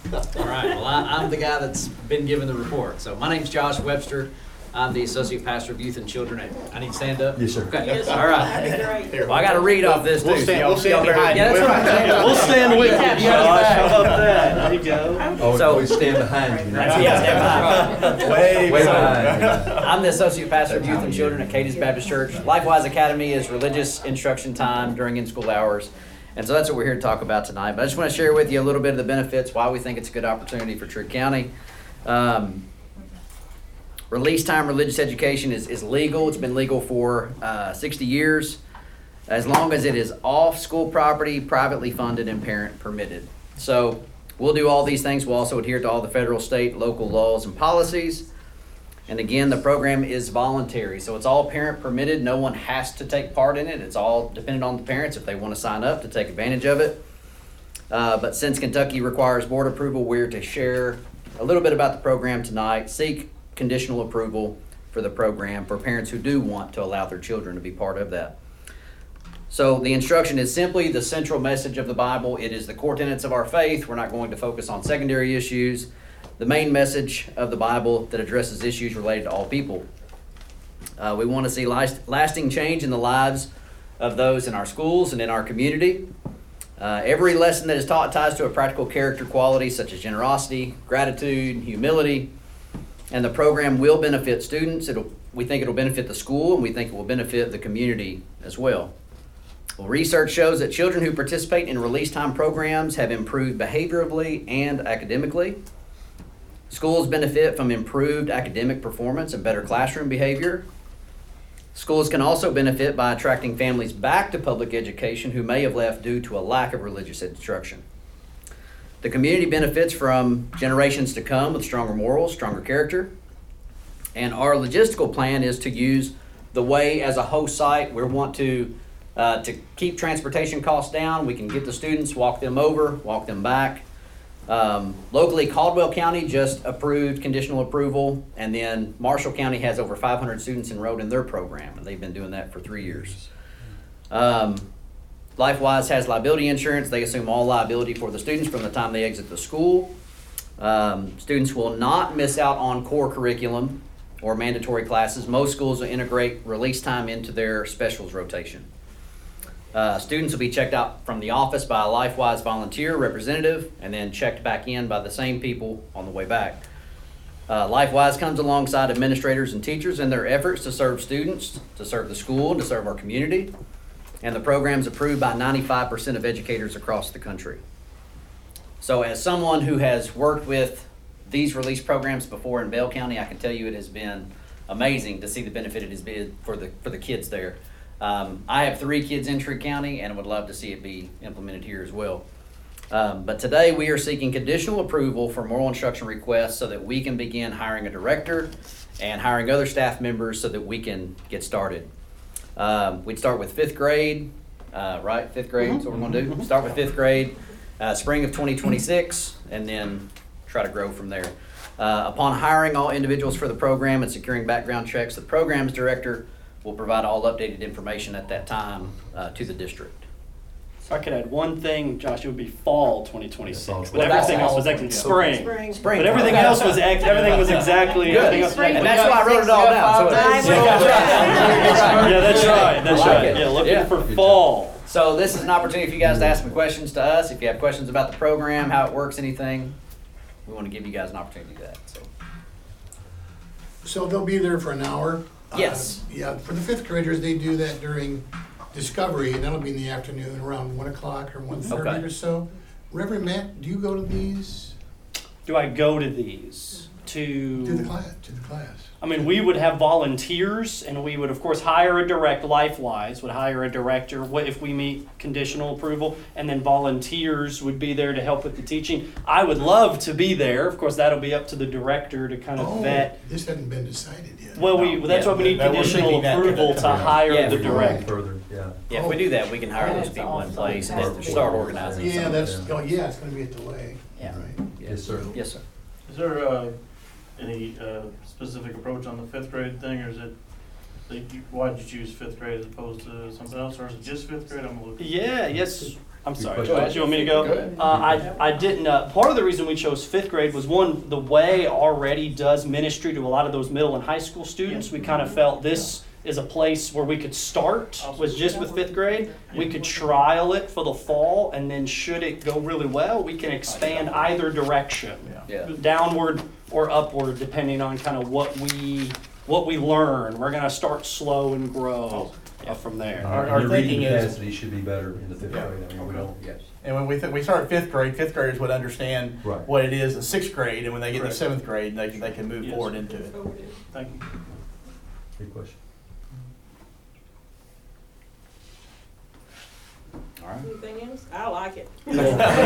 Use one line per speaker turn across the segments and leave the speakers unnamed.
All right, well, I'm the guy that's been given the report. So my name's Josh Webster. I'm the Associate Pastor of Youth and Children I need to stand up?
Yes, sir.
Okay,
Yes, sir.
all right.
That'd be great.
Well, I got to read off this, too.
We'll stand behind
Yeah,
you.
that's what I'm saying.
We'll stand with you, Josh. How about that? There you go.
Oh,
So-
we stand behind you.
That's- yeah, stand behind.
Way
Way
behind.
behind.
I'm the Associate Pastor of Youth and Children at Cadiz Baptist Church. Likewise Academy is religious instruction time during in-school hours. And so that's what we're here to talk about tonight. But I just want to share with you a little bit of the benefits, why we think it's a good opportunity for Trigg County. Release time religious education is legal. It's been legal for 60 years, as long as it is off school property, privately funded, and parent permitted. So we'll do all these things. We'll also adhere to all the federal, state, local laws and policies. And again, the program is voluntary, so it's all parent permitted. No one has to take part in it. It's all dependent on the parents if they want to sign up to take advantage of it. But since Kentucky requires board approval, we're to share a little bit about the program tonight, seek conditional approval for the program for parents who do want to allow their children to be part of that. So the instruction is simply the central message of the Bible. It is the core tenets of our faith. We're not going to focus on secondary issues. The main message of the Bible that addresses issues related to all people. We want to see lasting change in the lives of those in our schools and in our community. Every lesson that is taught ties to a practical character quality such as generosity, gratitude, humility, and the program will benefit students. We think it'll benefit the school, and we think it will benefit the community as well. Well, research shows that children who participate in release time programs have improved behaviorally and academically. Schools benefit from improved academic performance and better classroom behavior. Schools can also benefit by attracting families back to public education who may have left due to a lack of religious instruction. The community benefits from generations to come with stronger morals, stronger character. And our logistical plan is to use the Way as a host site. We want to keep transportation costs down. We can get the students, walk them over, walk them back. Locally, Caldwell County just approved conditional approval, and then Marshall County has over 500 students enrolled in their program, and they've been doing that for 3 years. LifeWise has liability insurance. They assume all liability for the students from the time they exit the school. Students will not miss out on core curriculum or mandatory classes. Most schools will integrate release time into their specials rotation. Students will be checked out from the office by a LifeWise volunteer representative and then checked back in by the same people on the way back. LifeWise comes alongside administrators and teachers in their efforts to serve students, to serve the school, and to serve our community. And the program is approved by 95% of educators across the country. So as someone who has worked with these release programs before in Bell County, I can tell you it has been amazing to see the benefit it has been for the kids there. I have 3 kids in Trigg County and would love to see it be implemented here as well. But today we are seeking conditional approval for moral instruction requests so that we can begin hiring a director and hiring other staff members so that we can get started. We'd start with 5th grade, right? 5th grade is what we're going to do. Start with 5th grade, spring of 2026, and then try to grow from there. Upon hiring all individuals for the program and securing background checks, the program's director will provide all updated information at that time to the district.
If I could add one thing, Josh, it would be fall 2026.
Well,
But everything else was actually spring.
Spring.
But everything else was everything was exactly.
Good.
everything else-
And that's why I wrote it all down. So
That's
Yeah, that's right. That's
I like
right.
it.
Yeah, looking
Yeah.
for fall.
So this is an opportunity for you guys to ask some questions to us. If you have questions about the program, how it works, anything, we want to give you guys an opportunity to do that.
So they'll be there for an hour?
Yes.
Yeah, for the 5th graders, they do that during Discovery, and that'll be in the afternoon, around 1 o'clock or 1:30
Okay.
or so. Reverend Matt, do you go to these,
Do I go to these? To
to the class?
I mean, we would have volunteers, and we would, of course, hire a LifeWise would hire a director if we meet conditional approval, and then volunteers would be there to help with the teaching. I would love to be there. Of course, that'll be up to the director to kind of
Oh,
vet.
this hasn't been decided yet.
Well, that's
Yeah.
why we need
That we're
conditional
thinking that
approval
could
to
happen.
hire
Yeah,
the
if
Right,
director.
further, yeah.
Yeah, if we do that, we can hire those people in place and then start organizing.
Yeah,
some.
that's, oh, yeah, it's gonna be at the Way.
Yeah.
Right.
Yes, sir.
Yes, sir.
Is there any specific approach on the 5th grade thing, or is it, why did you choose 5th grade as opposed to something else, or is it just 5th grade? I'm looking.
Yeah, yes. I'm sorry,
Go ahead.
do you want me to go?
Go ahead.
I didn't, part of the reason we chose fifth grade was one, the way already does ministry to a lot of those middle and high school students. We kind of felt this is a place where we could start, was just with fifth grade. We could trial it for the fall, and then should it go really well, we can expand either direction.
Yeah.
Downward or upward, depending on kind of what we learn. We're gonna start slow and grow from there.
Our
Your
thinking
reading
is-
capacity should be better in the fifth
Yeah.
grade. I mean, we don't,
Yes.
And when we start fifth graders would understand
Right.
what it is in sixth grade, and when they get to
Correct.
seventh grade, they can move
Yes.
forward into it.
Thank you.
good question.
All right.
Anything else? I like it.
I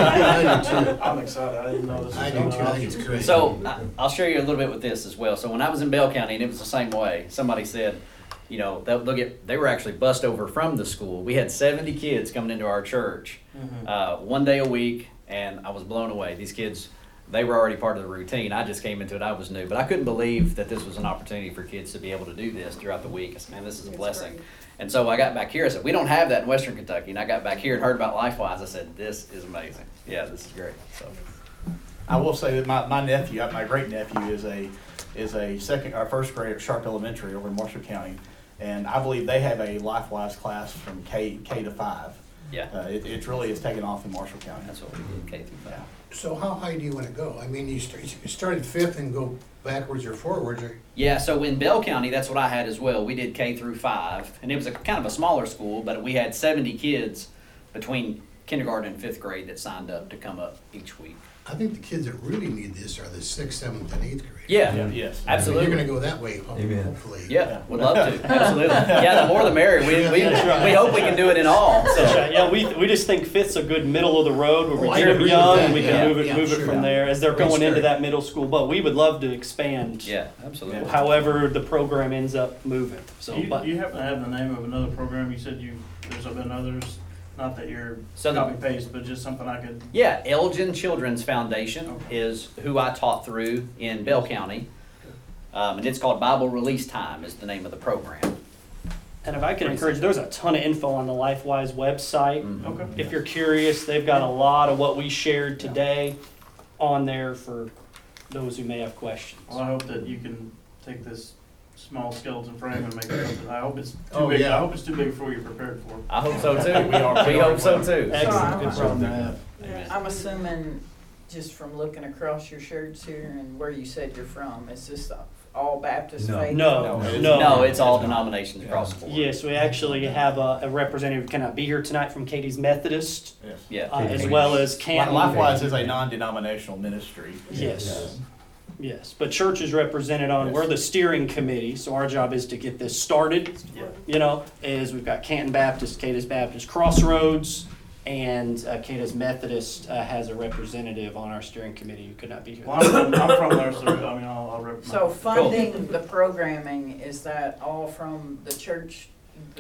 do too.
I'm excited, I didn't know this was
I do
an
too, I think it's
option.
great.
So I'll share you a little bit with this as well. So when I was in Bell County, and it was the same way, somebody said, you know, they were actually bussed over from the school. We had 70 kids coming into our church one day a week, and I was blown away. These kids, they were already part of the routine. I just came into it, I was new. But I couldn't believe that this was an opportunity for kids to be able to do this throughout the week. I said, man, this is a blessing. And so I got back here, I said, we don't have that in Western Kentucky. And I got back here and heard about LifeWise. I said, this is amazing. Yeah, this is great. So.
I will say that my nephew, my great nephew, is a first grade at Sharp Elementary over in Marshall County, and I believe they have a LifeWise class from K to 5.
Yeah,
It really is taking off in Marshall County.
that's what we did, K through 5.
So how high do you want to go? I mean, you started fifth and go backwards or forwards, or,
Yeah, so in Bell County, that's what I had as well. We did K through 5, and it was a kind of a smaller school, but we had 70 kids between kindergarten and fifth grade that signed up to come up each week.
I think the kids that really need this are the sixth, seventh, and eighth grade.
Yeah,
Yes.
absolutely.
You're gonna go that way,
Amen.
hopefully.
Yeah, would love to. Absolutely. Yeah, the more the merrier. We hope we can do it in all.
That's
So.
right. Yeah, we just think fifth's a good middle of the road where
Oh,
we
I
keep them
agree with
young
that.
and we can
Yeah,
move it
yeah, sure.
from there as they're
Great
going into
start.
that middle school. But we would love to expand.
Yeah, absolutely.
However the program ends up moving. So,
Do
but
you happen to have the name of another program? You said there's been others, not that you're
So the-
copy paste, but just something I could.
Yeah, Elgin Children's Foundation
Okay.
is who I taught through in Bell County. And it's called Bible Release Time is the name of the program.
and if I can encourage, there's a ton of info on the LifeWise website.
Mhm.
Okay.
If you're curious, they've got a lot of what we shared today on there for those who may have questions.
Well, I hope that you can take this small skeleton frame and make it something. I hope it's too
Oh,
big.
yeah.
I hope it's too big for what you're prepared for.
I hope so too.
We
We
are.
hope so too.
Excellent, good problem to have.
Amen.
I'm assuming, just from looking across your shirts here and where you said you're from, is this all Baptist
No.
faith?
No,
No,
no.
it's all denominations across the board.
Yes, we actually have a representative who cannot be here tonight from Katie's Methodist,
Yes.
Yeah.
as well as Canton.
LifeWise is a non-denominational ministry.
Yes, yes, but church is represented on, we're the steering committee, so our job is to get this started.
Yeah.
You know, is we've got Canton Baptist, Cadiz Baptist, Crossroads, and Cadiz Methodist has a representative on our steering committee who could not be here.
Well, I'm from there, so I mean, I'll rep.
So funding the programming, is that all from the church,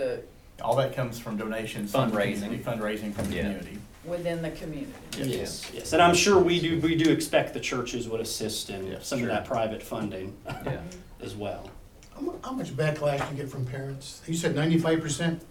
All that comes from donations. from the
Fundraising.
community, Fundraising from the
Yeah.
community.
within the community?
Yes, yes, and I'm sure we do expect the churches would assist in
Yes,
some
sure.
of that private funding
Yeah.
as well.
How much backlash do you get from parents? You said 95%?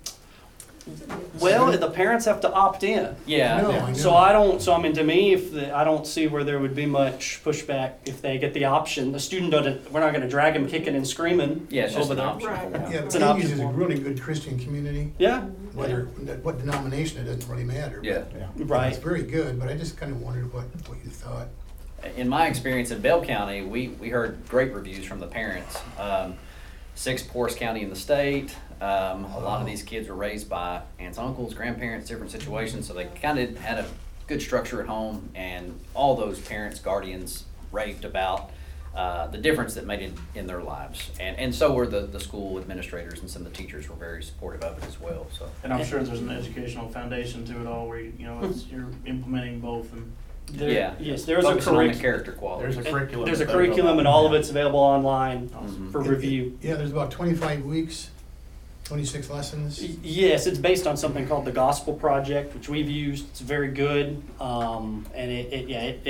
Well, the parents have to opt in.
Yeah.
No, I know.
So I mean, to me, I don't see where there would be much pushback if they get the option. The student doesn't, we're not gonna drag them kicking and screaming
Yeah, it's just
over
an
there.
option.
Right.
for them.
Yeah,
It's an
Katie's
option
is a
for 'em.
really good Christian community,
Yeah,
what denomination, it doesn't really matter.
Yeah.
right.
It's very good, but I just kind of wondered what you thought.
In my experience in Bell County, we heard great reviews from the parents. Sixth poorest county in the state. A lot of these kids were raised by aunts, uncles, grandparents, different situations, so they kind of had a good structure at home, and all those parents, guardians raved about the difference that made it in their lives. And so were the school administrators, and some of the teachers were very supportive of it as well. So.
And I'm sure there's an educational foundation to it all where, you're implementing both and.
Yeah.
Yes, there's a
Focusing on the
curriculum.
character quality.
There's a curriculum.
There's a
that
curriculum and all of it's available online
Mhm.
for review.
Yeah, there's about 25 weeks, 26 lessons.
Yes, it's based on something called the Gospel Project, which we've used. It's very good, and it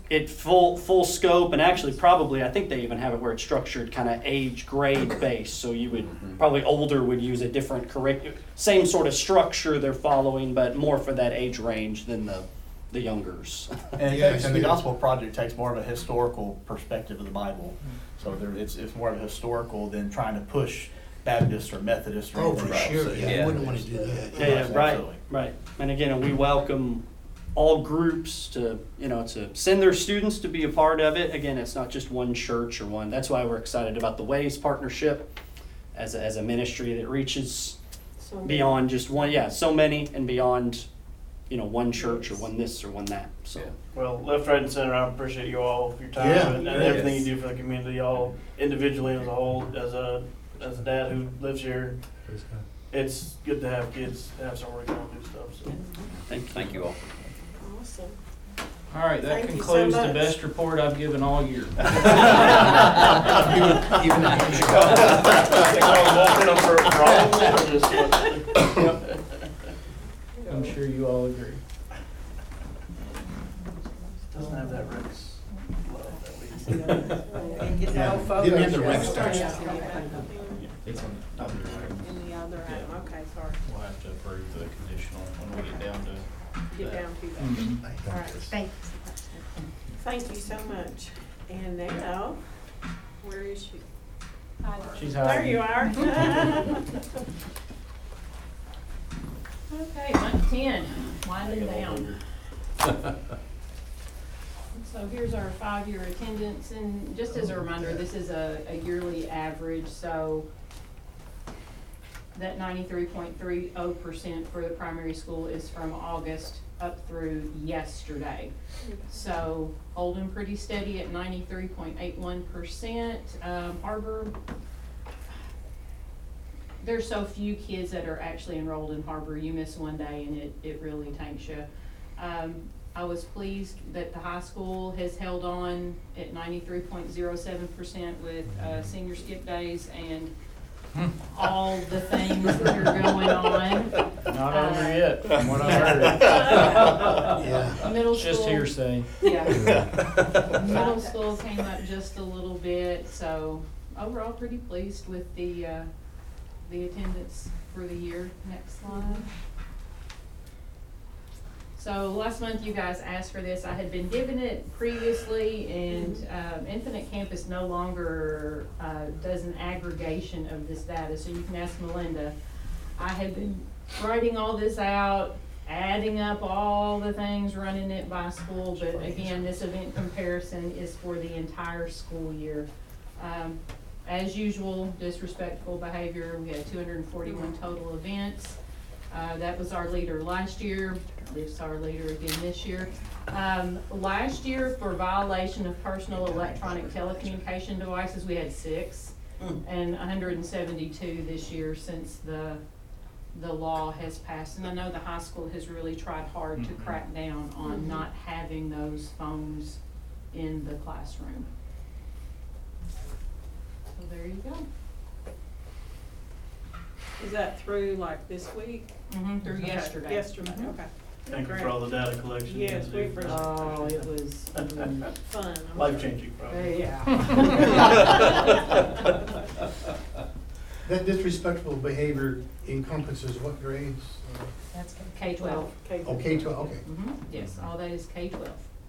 it full scope, and actually probably I think they even have it where it's structured kind of age grade based. So you would probably older would use a different same sort of structure they're following, but more for that age range than the youngers.
And,
Yeah,
and the
yeah.
Gospel Project takes more of a historical perspective of the Bible. So it's more of a historical than trying to push Baptist or Methodist or
Oh,
anything
for
else.
sure,
So,
yeah, you wouldn't wanna do that.
Yeah, right,
Absolutely.
right. And again, we welcome all groups to send their students to be a part of it. Again, it's not just one church or one. That's why we're excited about the Ways partnership as a ministry that reaches beyond just one. Yeah, so many and beyond, one church or one this or one that. So.
Yeah.
Well, left, right, and center, I appreciate you all for your time
Yeah.
and everything you do for the community, all individually as a whole, as a dad who lives here. It's good to have kids have somewhere to go and do stuff, so.
Thank you all.
Awesome.
All right, that
Thank you so
concludes the
much.
best report I've given all year.
Even
I think I was walking them for all of them, or just what?
I'm sure you all agree.
Doesn't have that Rex love that we.
And get no photos.
Didn't have the
yet.
Rex touch.
It's on, I'll be right.
In the other item, okay, sorry,
We'll have to approve the conditional when we get down to.
get down to that.
Mhm.
All right, thank you so much. And now, where is she?
She's
There
hiding.
you are.
Okay, month 10, winding down. So here's our 5-year attendance, and just as a reminder, this is a yearly average, so that 93.30% for the primary school is from August up through yesterday. So holding pretty steady at 93.81%. Harbor, there's so few kids that are actually enrolled in Harbor. You miss one day and it really tanks you. I was pleased that the high school has held on at 93.07% with senior skip days and all the things that are going on.
Not over yet, from what I heard.
Yeah.
Middle
It's just
school-
hearsay.
Yeah. Middle school came up just a little bit, so overall pretty pleased with the attendance for the year. Next slide. So last month you guys asked for this. I had been given it previously, and Infinite Campus no longer does an aggregation of this data, so you can ask Melinda. I had been writing all this out, adding up all the things, running it by school, but again, this event comparison is for the entire school year. As usual, disrespectful behavior. We had 241 total events. That was our leader last year. It's our leader again this year. Last year, for violation of personal electronic telecommunication devices, we had 6, and 172 this year since the law has passed. And I know the high school has really tried hard to crack down on not having those phones in the classroom. So there you go.
Is that through like this week?
Through
Okay,
yesterday.
Yesterday, okay.
Thank you for all the data collection.
Yes, we appreciate it.
Oh, it was,
Fun. I'm
Life
sure.
changing, probably.
yeah.
That disrespectful behavior encompasses what grades?
That's K-12.
Oh, K-12, okay.
Yes, all that is K-12.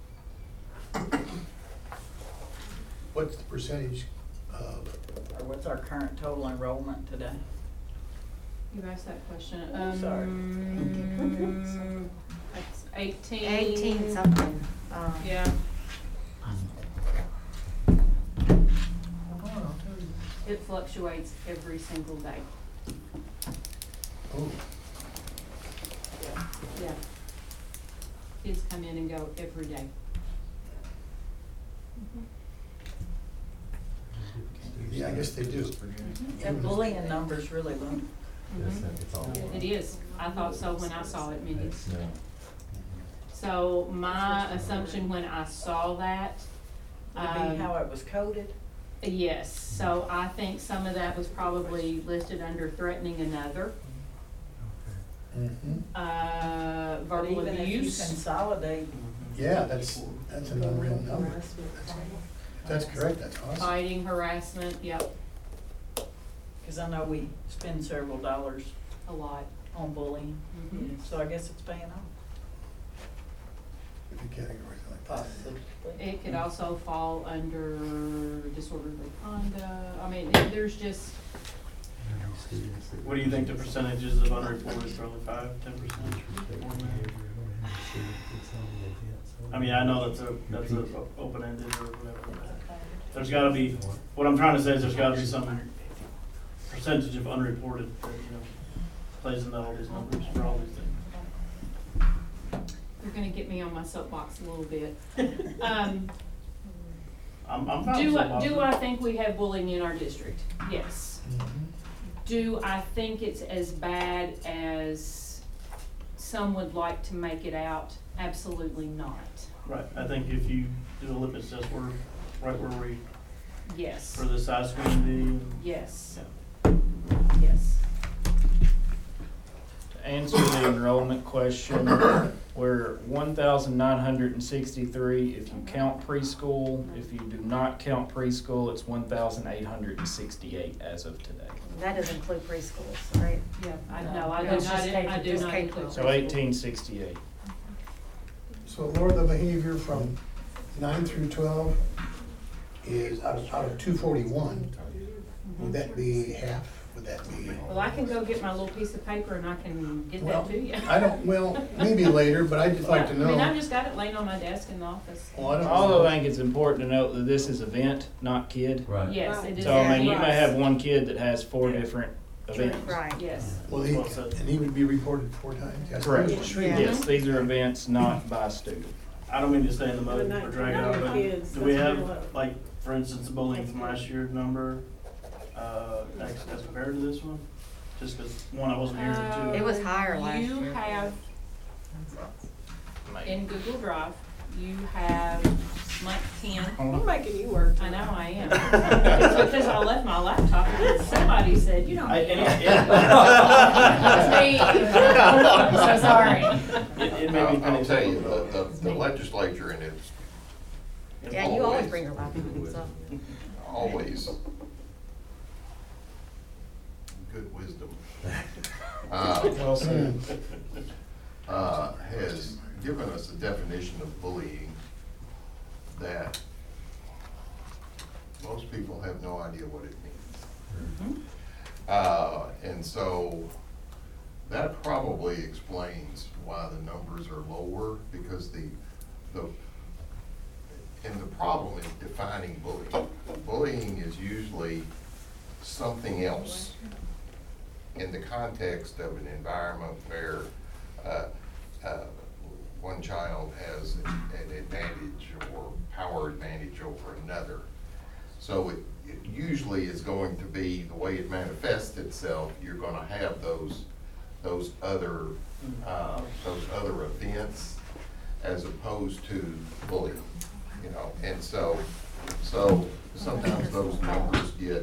What's the percentage of,
Or what's our current total enrollment today?
You asked that question.
Sorry.
18.
something.
Yeah. It fluctuates every single day.
oh,
Yeah. Kids come in and go every day.
yeah, I guess they do.
That bullying number's really low.
It is. I thought so when I saw it, Mindy. So my assumption when I saw that,
Would it be how it was coded?
yes, so I think some of that was probably listed under threatening another,
Mhm.
But
verbal
even if you
abuse.
consolidate
Yeah, that's an unreal number. That's correct, that's awesome.
Fighting harassment, yep,
Cause I know we spend several dollars
a lot.
on bullying,
Mhm.
so I guess it's paying off.
Good categories like that.
Possibly.
It could also fall under disorderly conduct. I mean, there's just,
What do you think the percentages of unreported, probably 5-10%? I mean, I know that's a open-ended or whatever. There's gotta be, what I'm trying to say is there's gotta be some percentage of unreported that, plays into all these numbers for all these things.
you're gonna get me on my soapbox a little bit.
I'm fine
Do
with
I
that.
think we have bullying in our district? Yes. Do I think it's as bad as some would like to make it out? Absolutely not.
Right, I think if you do a litmus test, we're right where we,
Yes,
for the size community.
yes,
Yeah.
yes.
To answer the enrollment question, we're 1,963 if you count preschool. If you do not count preschool, it's 1,868 as of today.
That doesn't include preschools, right?
Yeah, I know, I do
It's
not,
just K-
I do
just
not
K
include.
12.
So 1,868.
So Laura, the behavior from 9 through 12 is out of 241. Would that be half? Would that be?
Well, I can go get my little piece of paper and I can get that to you.
I don't, well, maybe later, but I'd just like to
I mean, I've
know.
just got it laying on my desk in the office.
Well, I don't
Also,
know.
I think it's important to note that this is event, not kid.
Right.
Yes, it is.
So, I mean, you may
Right.
have one kid that has 4 different events.
Right.
Yes.
Well, and he would be reported 4 times? Yes.
Correct.
Yeah.
Yes, these are events not by student.
I don't mean to stay in the mud
But not-
or drag it out,
not
but
kids,
do we
that's
have,
real.
like, for instance, the bullying from last year's number, as compared to this one? Just because, one, I wasn't here, and
It
two.
was higher last
You
year.
have, in Google Drive, you have month 10.
I'm making you work.
I know I am. It's because I left my laptop and somebody said, you don't.
I-
need
and
it."
it-
I'm so sorry.
It made me
I'll tell you,
panic.
the legislature and its
Yeah, you always bring your laptop, so.
always good wisdom.
Well said.
Has given us a definition of bullying that most people have no idea what it means. And so that probably explains why the numbers are lower, because and the problem is defining bullying. Bullying is usually something else in the context of an environment where one child has an advantage or power advantage over another. So it usually is going to be, the way it manifests itself, you're gonna have those other events as opposed to bullying, and so sometimes those numbers get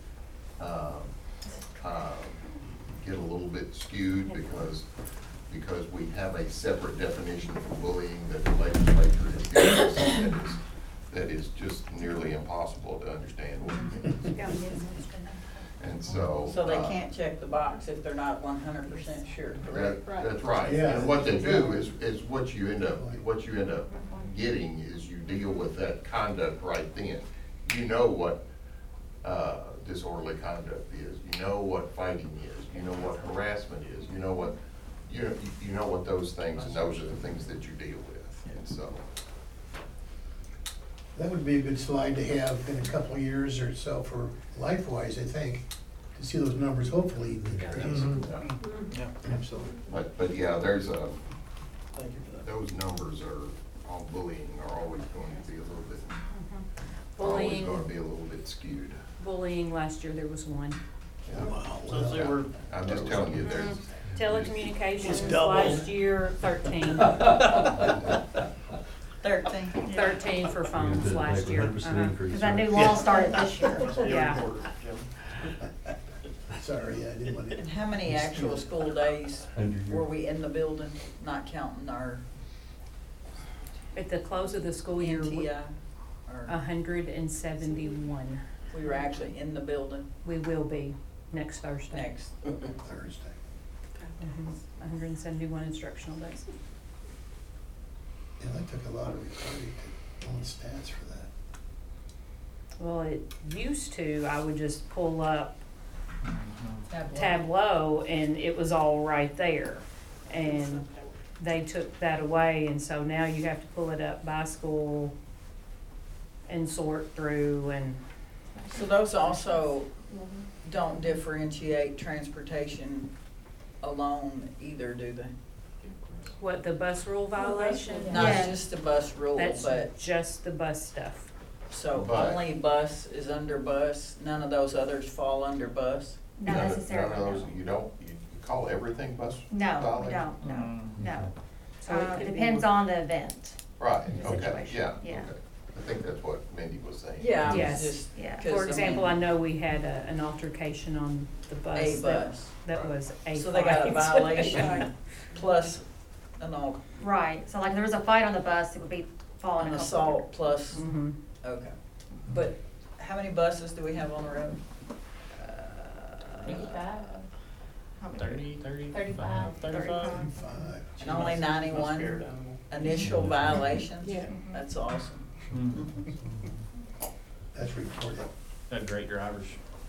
a little bit skewed because we have a separate definition for bullying that the legislature has given us that is just nearly impossible to understand what it means. And so.
So they can't check the box if they're not 100% sure, correct?
That's right.
Yeah.
And what they do is what you end up getting is you deal with that conduct right then. You know what disorderly conduct is. You know what fighting is. You know what harassment is. You know what those things, and those are the things that you deal with. And so.
That would be a good slide to have in a couple of years or so for LifeWise, I think, to see those numbers hopefully increase.
Yeah.
Absolutely.
But yeah, there's
Thank you for that.
those numbers on bullying are always going to be a little bit,
Bullying.
always going to be a little bit skewed.
Bullying, last year there was one.
Wow.
So say we're,
I'm just telling you, there's.
Telecommunications,
double.
last year, 13. 13 for phones last year.
100% increase.
Because that new law started this year.
Yeah.
Sorry, I didn't want to.
And how many actual school days
100 years.
were we in the building, not counting our
At the close of the school year,
NTI? Or
171.
we were actually in the building
We will be next Thursday.
next.
Thursday.
171 instructional days.
Yeah, that took a lot of recording to on stats for that.
Well, it used to, I would just pull up Tableau and it was all right there. And they took that away, and so now you have to pull it up by school and sort through and,
So those also don't differentiate transportation alone either, do they?
what, the bus rule violation?
Not
Yeah.
just the bus rule,
That's
but,
just the bus stuff.
so
But-
only bus is under bus, none of those others fall under bus?
Not
None of-
necessarily,
None of those,
no.
you don't, you call everything bus
No, we
violation?
don't, no, no.
So it could
It
be-
depends on the event.
Right,
The
okay,
situation,
yeah,
yeah.
okay. I think that's what Mindy was saying.
Yeah, I was
Yes.
just,
Yeah.
'cause,
For example, I
mean,
know we had an altercation on the bus.
A
that-
bus.
That was a
So they got a
fight.
violation plus an
Right, so like if there was a fight on the bus, it would be falling
an
in
assault plus,
Mhm.
okay. But how many buses do we have on the road?
30,
35.
35.
5.
And only 91 initial violations?
Yeah.
That's awesome.
Mhm.
That's reported.
They're great drivers.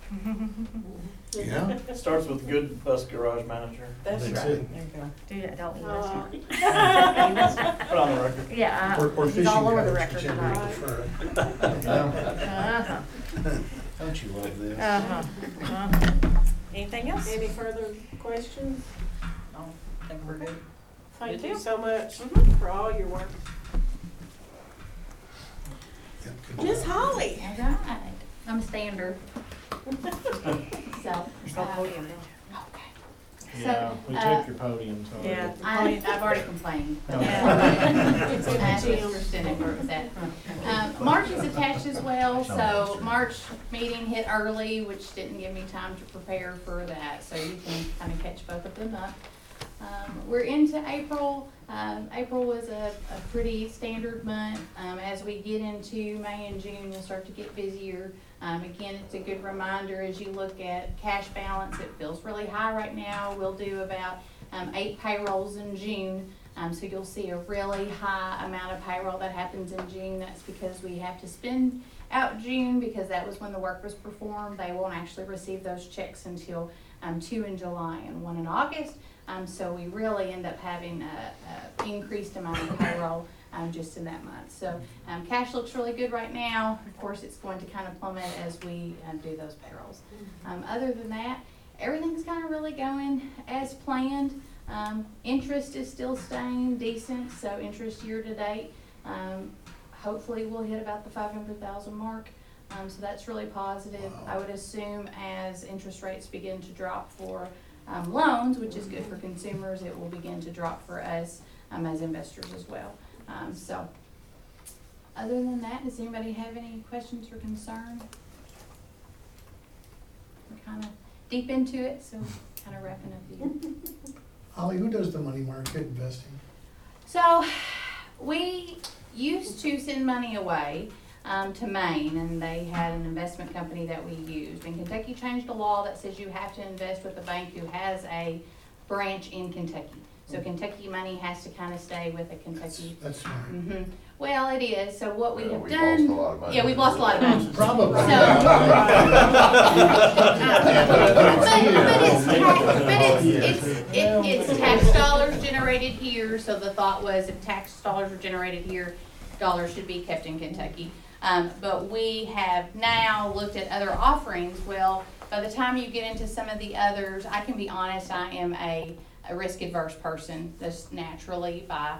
Yeah.
It starts with good bus garage manager.
That's
That's
right.
it.
There you go.
Dude, don't leave
Uh,
us here.
Put on the record.
Yeah,
Or
he's all over the
fishing
record
guys,
tonight.
whichever you prefer.
Uh-huh,
Don't you love this?
uh-huh. Anything else?
Any further questions?
No, I think we're good.
Thank
Good
you
deal.
so much for all your work.
Yep, good
Miss
job.
Holly.
All right. I'm a standard. So,
You're still podium
Yeah, we took your podium, so.
Yeah.
I've already complained.
Yeah.
It's in the
That's
gym.
for Senate where it was at. March is attached as well, so March meeting hit early, which didn't give me time to prepare for that, so you can kind of catch both of them up. We're into April. April was a pretty standard month. As we get into May and June, you'll start to get busier. Again, it's a good reminder as you look at cash balance, it feels really high right now. We'll do about 8 payrolls in June. So you'll see a really high amount of payroll that happens in June. That's because we have to spend out June because that was when the work was performed. They won't actually receive those checks until 2 in July and 1 in August. So we really end up having a increased amount of payroll just in that month. So cash looks really good right now. Of course, it's going to kind of plummet as we do those payrolls. Other than that, everything's kind of really going as planned. Interest is still staying decent, so interest year to date. Hopefully we'll hit about the 500,000 mark. So that's really positive. I would assume as interest rates begin to drop for loans, which is good for consumers, it will begin to drop for us as investors as well. So other than that, does anybody have any questions or concern? We're kind of deep into it, so kind of wrapping up the year.
Holly, who does the money market investing?
So we used to send money away to Maine, and they had an investment company that we used. And Kentucky changed the law that says you have to invest with a bank who has a branch in Kentucky. So Kentucky money has to kind of stay with a Kentucky.
That's smart.
Mhm. Well, it is. So what we
Well,
have
we've
done.
lost a lot of money.
Yeah, we've lost a lot of money.
Probably.
It's tax dollars generated here, so the thought was if tax dollars were generated here, dollars should be kept in Kentucky. But we have now looked at other offerings. Well, by the time you get into some of the others, I can be honest, I am a risk adverse person, just naturally by,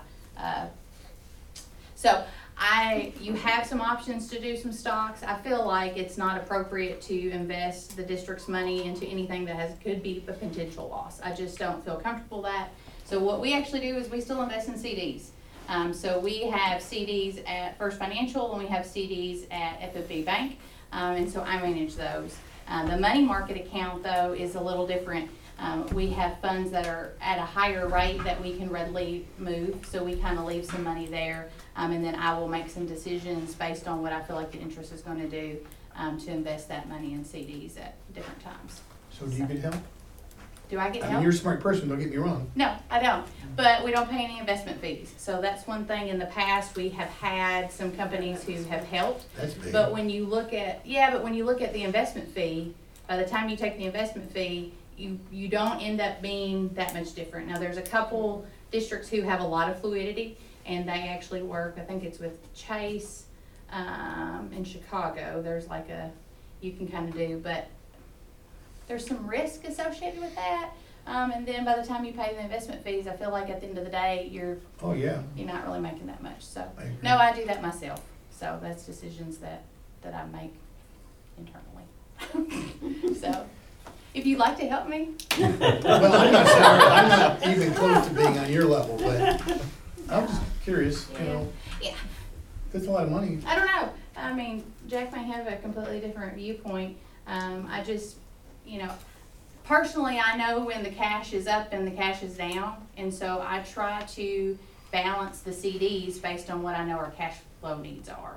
so you have some options to do some stocks. I feel like it's not appropriate to invest the district's money into anything that could be a potential loss. I just don't feel comfortable with that. So what we actually do is we still invest in CDs. So we have CDs at First Financial and we have CDs at FFB Bank. And so I manage those. The money market account though is a little different.
We have funds that are at a higher rate that we can readily move, so we kind of leave some money there. And then I will make some decisions based on what I feel like the interest is going to do to invest that money in CDs at different times.
So do you get help?
Do I get
I
help?
mean, you're a smart person, don't get me wrong.
No, I don't. But we don't pay any investment fees. So that's one thing. In the past, we have had some companies who have helped.
That's big.
But when you look at, but when you look at the investment fee, by the time you take the investment fee, you don't end up being that much different. Now, there's a couple districts who have a lot of fluidity, and they actually work, I think it's with Chase in Chicago. There's like you can kind of do, but there's some risk associated with that. And then by the time you pay the investment fees, I feel like at the end of the day, you're not really making that much. So, no, I do that myself. So that's decisions that I make internally. So, if you'd like to help me.
Well, I'm not sorry, I'm not even close to being on your level, but I'm just curious, you know.
Yeah.
That's a lot of money.
I don't know. I mean, Jack may have a completely different viewpoint. I just, personally, I know when the cash is up and the cash is down, and so I try to balance the CDs based on what I know our cash flow needs are.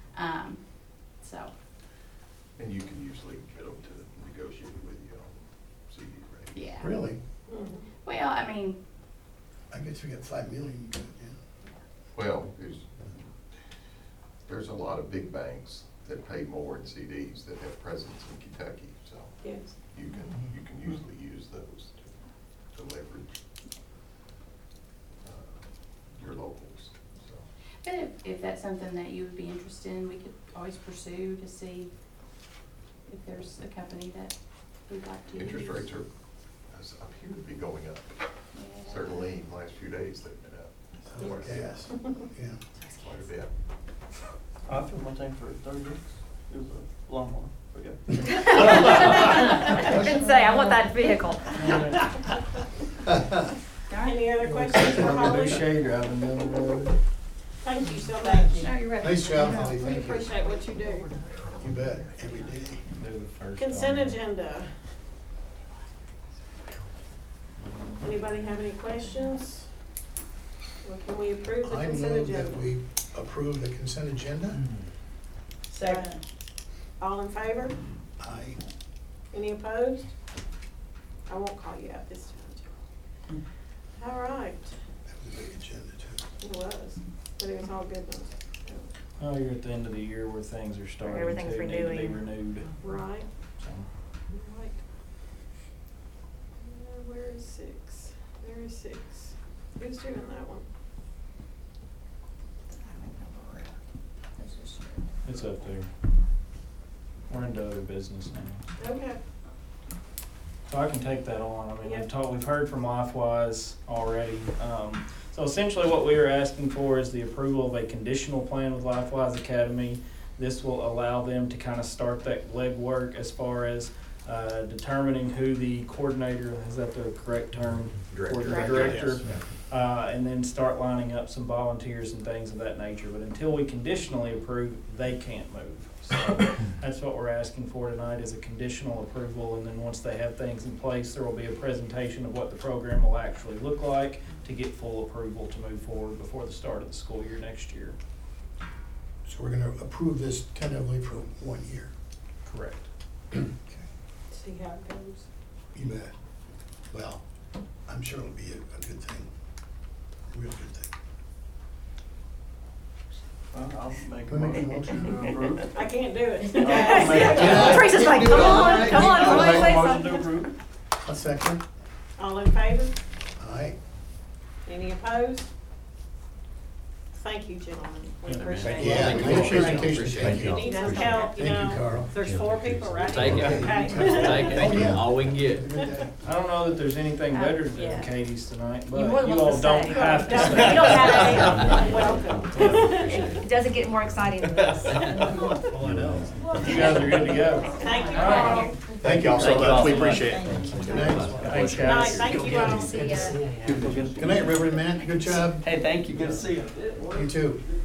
And you can usually get them to negotiate with you on CD rate.
Yeah.
Really?
Well, I mean.
I guess we got 5 million. Yeah.
Well, there's a lot of big banks that pay more in CDs that have presence in Kentucky, so.
Yes.
You can usually use those to leverage your locals, so.
But if that's something that you would be interested in, we could always pursue to see if there's a company that we'd like to
Interest
use.
rates appear to be going up.
Yeah.
Certainly in the last few days they've been up.
Or gas, yeah.
Quite a bit.
I filled my tank for 30 weeks. It was a long one.
I was gonna say, I want that vehicle.
Any other questions for Holly?
shade driving down the road.
Thank you so much.
No, you're right.
Nice job, Holly,
We
thank you.
appreciate what you do.
You bet, every day.
Consent agenda. Anybody have any questions? Or can we approve the
I
consent
move
agenda?
that we approve the consent agenda.
Second.
All in favor?
Aye.
Any opposed? I won't call you out this time. All right.
That was a big agenda too.
It was, but it was all good ones.
Oh, you're at the end of the year where things are starting to
everything's
need to be
renewing.
renewed.
Right.
So.
Right. Where is 6? There is 6. Who's doing that one?
It's up there. We're into other business now.
Okay.
So I can take that on. I mean,
Yeah.
we've heard from LifeWise already. So essentially what we are asking for is the approval of a conditional plan with LifeWise Academy. This will allow them to kind of start that legwork as far as determining who the coordinator, is that the correct term? Director. And then start lining up some volunteers and things of that nature. But until we conditionally approve, they can't move. So that's what we're asking for tonight, is a conditional approval. And then once they have things in place, there will be a presentation of what the program will actually look like to get full approval to move forward before the start of the school year next year.
So we're gonna approve this tentatively for 1 year.
Correct.
Okay.
See how it goes.
You bet. Well, I'm sure it'll be a good thing, a real good thing.
I'll make a
Can we make a
motion to approve.
I can't do it.
Teresa's like, come on, somebody say
Motion to
something.
approve.
A second?
All in favor?
Aye.
Any opposed? Thank you, gentlemen. We appreciate it.
Yeah,
Thank you.
nice presentation,
Appreciate
thank
If you
you.
need some help,
Thank you, Carl.
there's 4 people right
Take
here.
it.
Okay.
Take
Oh, yeah.
all we can get.
Good day.
I don't know that there's anything better to do
Yeah.
than Katie's tonight, but
You
you
more than
all
welcome to
don't
stay.
have to
Don't-
stay.
You don't have to.
Welcome.
It doesn't get more exciting than this.
You guys are good to go.
Thank you,
All right.
Carl.
Thank y'all so
Thank you all
much. We
so much.
appreciate it.
Good night.
Thanks,
Good night.
guys.
Thank you all.
See ya.
Good night, Reverend Matt, good job.
Hey, thank you.
Good to see you.
You too.